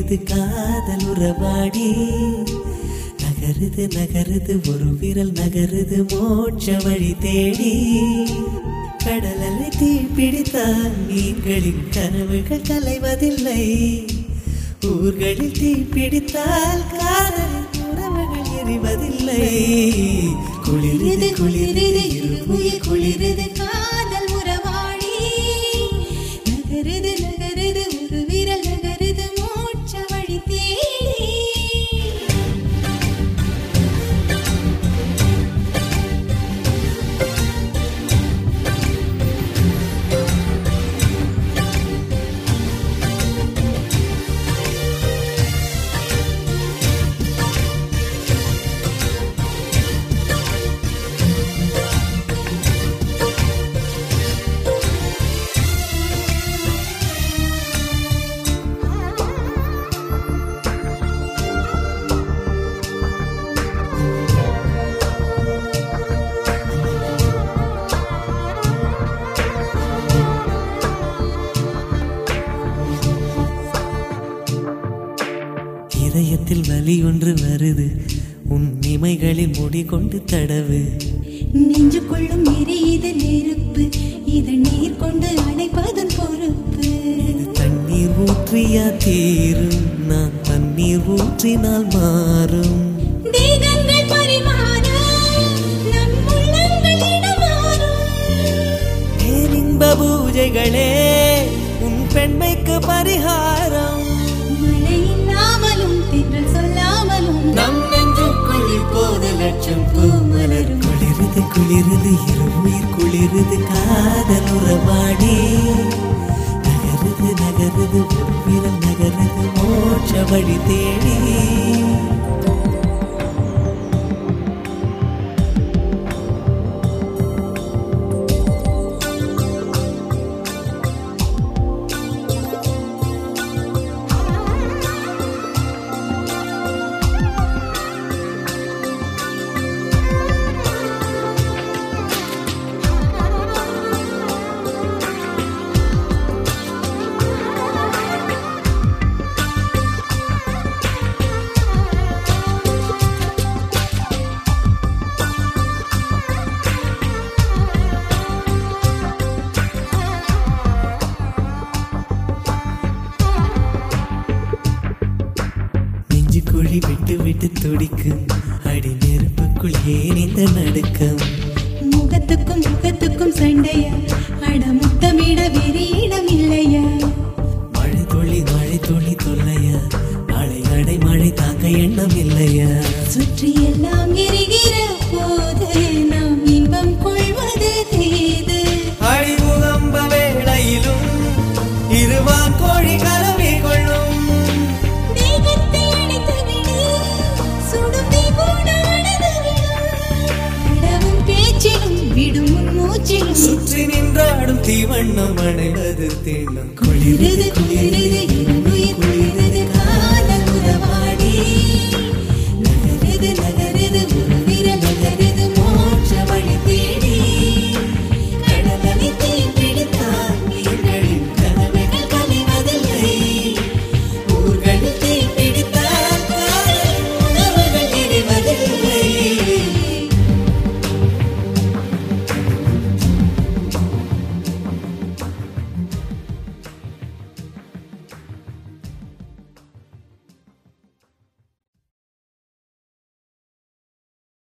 குளிருது காதல் உறவாடி நகருது நகருது ஒரு விரல் நகருது மோட்ச வழி தேடி கடலலை தீ பிடித்தால் மீன்களின் கனவுகள் கலைவதில்லை ஊர்களில் தீ பிடித்தால் காதலின் உறவுகள் எரிவதில்லை குளிருது குளிருது இருமுயிர் குளிருது காதல் உறவாடி நகருது நகருது ஒரு விரல் நகருது மோட்ச வழி தேடி இதயத்தில் வலி ஒன்று வருது உன் இமைகளில் முடி கொண்டு தடவு நெஞ்சு கொள்ளும் எரியுது நெருப்பு இது நீர் கொண்டு அணைப்பதன் பொறுப்பு இது தண்ணீர் ஊற்றியா தீரும் நான் தண்ணீர் ஊற்றினால் மாறும் தேகங்கள் பரிமாற நம் உள்ளங்கள் இடமாறும் இன்ப பூஜைகளே உன் பெண்மைக்கு பரிகாரம் மழை இல்லாமலும் தென்றல் சொல்லாமலும் நம் நெஞ்சுக்குள் இப்போது லட்சம் பூமலர் குளிருது குளிருது இருமுயிர் குளிருது காதல் உறவாடி நகருது நகருது ஒரு விரல் நகருது மோட்ச வழி தேடி குழி விட்டு விட்டு துடிக்கும் அடி நெருப்புக்குள் ஏன் இந்த நடுக்கம் முகத்துக்கும் முகத்துக்கும் சண்டையா அட முத்தமிட வேறு இடம் இல்லையா மழை துளி தொல்லையா மழை அடை மழை தாங்க எண்ணம் இல்லையா சுற்றி எல்லாம் எரிகிற போது நாம் இன்பம் கொள்வது தேது அழிமுகம்ப வேளையிலும் இருவான் கோழி கலவி கொள்ளும் சுற்றி நின்றாடும் தீவண்ணம் அடைவது தீண்டும் குளிருது குளிருது